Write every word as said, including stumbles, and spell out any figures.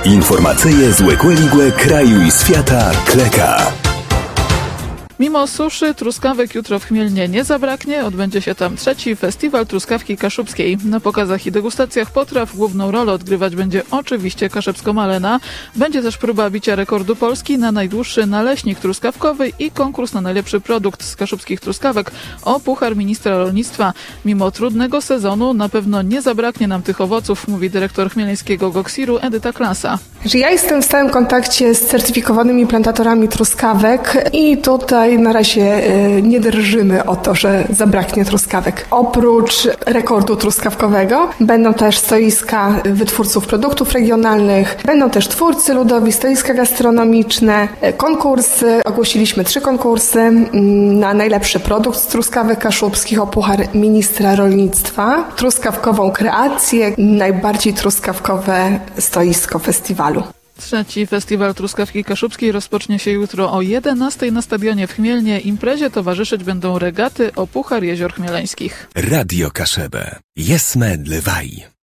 Informacyje z Łekłe kraju i świata Kleka. Mimo suszy truskawek jutro w Chmielnie nie zabraknie. Odbędzie się tam trzeci festiwal truskawki kaszubskiej. Na pokazach i degustacjach potraw główną rolę odgrywać będzie oczywiście kaszebsko-malena. Będzie też próba bicia rekordu Polski na najdłuższy naleśnik truskawkowy i konkurs na najlepszy produkt z kaszubskich truskawek o puchar ministra rolnictwa. Mimo trudnego sezonu na pewno nie zabraknie nam tych owoców, mówi dyrektor chmielnieńskiego Goksiru Edyta Klasa. Ja jestem w stałym kontakcie z certyfikowanymi plantatorami truskawek i tutaj na razie nie drżymy o to, że zabraknie truskawek. Oprócz rekordu truskawkowego będą też stoiska wytwórców produktów regionalnych, będą też twórcy ludowi, stoiska gastronomiczne, konkursy. Ogłosiliśmy trzy konkursy na najlepszy produkt z truskawek kaszubskich o puchar ministra rolnictwa, truskawkową kreację, najbardziej truskawkowe stoisko festiwalu. Trzeci festiwal truskawki kaszubskiej rozpocznie się jutro o jedenastej na stadionie w Chmielnie. Imprezie towarzyszyć będą regaty o puchar jezior chmieleńskich. Radio Kaszebę. Jesme dlewaj.